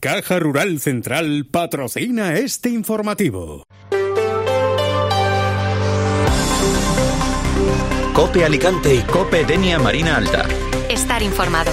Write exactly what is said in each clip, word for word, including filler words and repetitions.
Caja Rural Central patrocina este informativo. COPE Alicante y COPE Denia Marina Alta. Estar informado.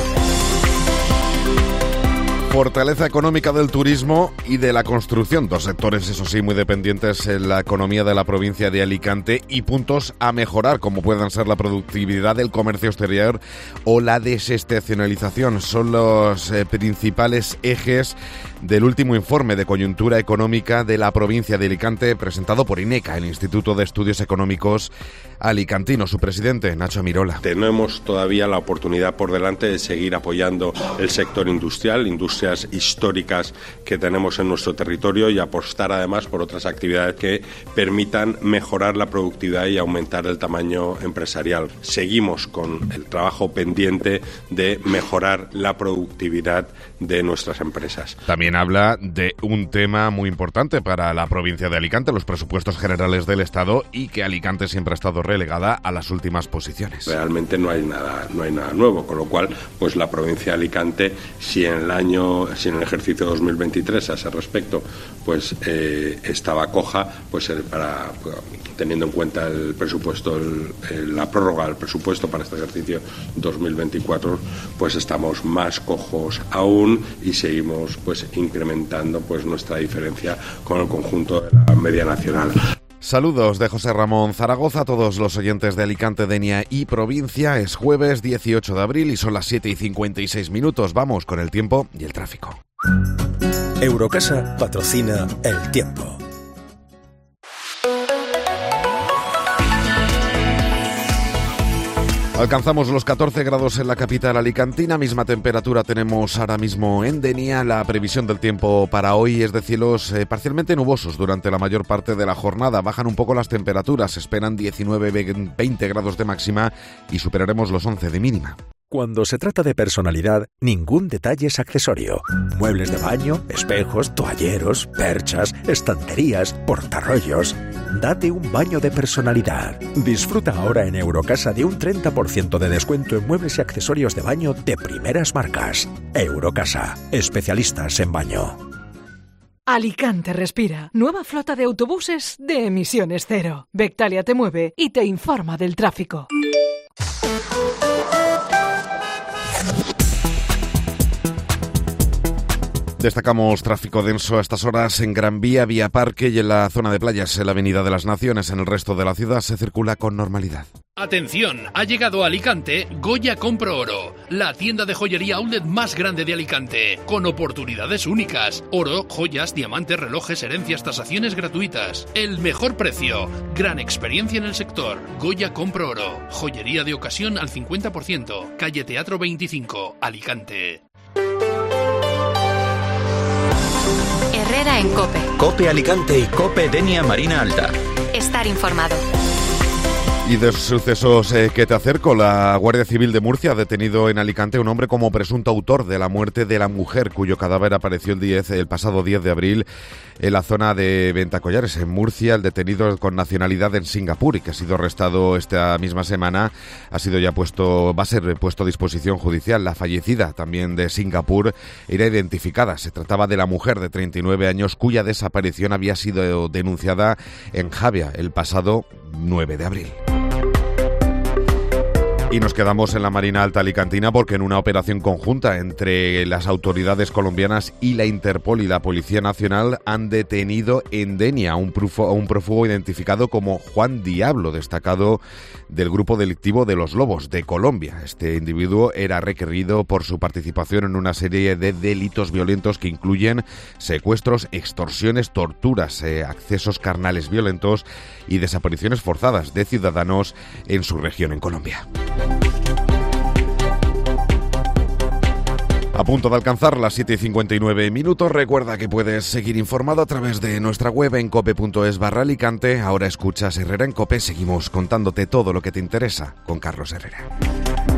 Fortaleza económica del turismo y de la construcción, dos sectores, eso sí, muy dependientes en la economía de la provincia de Alicante, y puntos a mejorar, como puedan ser la productividad del comercio exterior o la desestacionalización. Son los eh, principales ejes del último informe de coyuntura económica de la provincia de Alicante, presentado por INECA, el Instituto de Estudios Económicos Alicantino. Su presidente, Nacho Mirola. Tenemos todavía la oportunidad por delante de seguir apoyando el sector industrial, industrias históricas que tenemos en nuestro territorio, y apostar además por otras actividades que permitan mejorar la productividad y aumentar el tamaño empresarial. Seguimos con el trabajo pendiente de mejorar la productividad de nuestras empresas. También habla de un tema muy importante para la provincia de Alicante, los presupuestos generales del Estado, y que Alicante siempre ha estado relegada a las últimas posiciones. Realmente no hay nada, no hay nada nuevo, con lo cual, pues la provincia de Alicante, si en el año, si en el ejercicio dos mil veintitrés a ese respecto, pues eh, estaba coja, pues para teniendo en cuenta el presupuesto, el, el, la prórroga del presupuesto para este ejercicio dos mil veinticuatro, pues estamos más cojos aún y seguimos pues incrementando pues nuestra diferencia con el conjunto de la media nacional. Saludos de José Ramón Zaragoza a todos los oyentes de Alicante, Denia y provincia. Es jueves dieciocho de abril y son las siete y cincuenta y seis minutos. Vamos con el tiempo y el tráfico. Eurocasa patrocina el tiempo. Alcanzamos los catorce grados en la capital alicantina, misma temperatura tenemos ahora mismo en Denia. La previsión del tiempo para hoy es de cielos eh, parcialmente nubosos durante la mayor parte de la jornada. Bajan un poco las temperaturas, se esperan diecinueve a veinte grados de máxima y superaremos los once de mínima. Cuando se trata de personalidad, ningún detalle es accesorio. Muebles de baño, espejos, toalleros, perchas, estanterías, portarrollos. Date un baño de personalidad. Disfruta ahora en Eurocasa de un treinta por ciento de descuento en muebles y accesorios de baño de primeras marcas. Eurocasa, especialistas en baño. Alicante respira. Nueva flota de autobuses de emisiones cero. Vectalia te mueve y te informa del tráfico. Destacamos tráfico denso a estas horas en Gran Vía, Vía Parque y en la zona de playas, en la Avenida de las Naciones. En el resto de la ciudad se circula con normalidad. Atención, ha llegado a Alicante Goya Compro Oro, la tienda de joyería outlet más grande de Alicante, con oportunidades únicas. Oro, joyas, diamantes, relojes, herencias, tasaciones gratuitas. El mejor precio, gran experiencia en el sector. Goya Compro Oro, joyería de ocasión al cincuenta por ciento. Calle Teatro veinticinco, Alicante. Herrera en COPE. COPE Alicante y COPE Denia Marina Alta. Estar informado. Y de sucesos eh, que te acerco, la Guardia Civil de Murcia ha detenido en Alicante un hombre como presunto autor de la muerte de la mujer, cuyo cadáver apareció el, diez, el pasado diez de abril en la zona de Ventacollares, en Murcia. El detenido con nacionalidad en Singapur y que ha sido arrestado esta misma semana, ha sido ya puesto, va a ser puesto a disposición judicial. La fallecida, también de Singapur, era identificada. Se trataba de la mujer de treinta y nueve años cuya desaparición había sido denunciada en Javia el pasado nueve de abril. Y nos quedamos en la Marina Alta alicantina porque en una operación conjunta entre las autoridades colombianas y la Interpol y la Policía Nacional han detenido en Denia a un, a un prófugo identificado como Juan Diablo, destacado del grupo delictivo de los Lobos de Colombia. Este individuo era requerido por su participación en una serie de delitos violentos que incluyen secuestros, extorsiones, torturas, eh, accesos carnales violentos y desapariciones forzadas de ciudadanos en su región en Colombia. A punto de alcanzar las siete y cincuenta y nueve minutos, recuerda que puedes seguir informado a través de nuestra web en cope punto es barra Alicante. Ahora escuchas Herrera en COPE, seguimos contándote todo lo que te interesa con Carlos Herrera.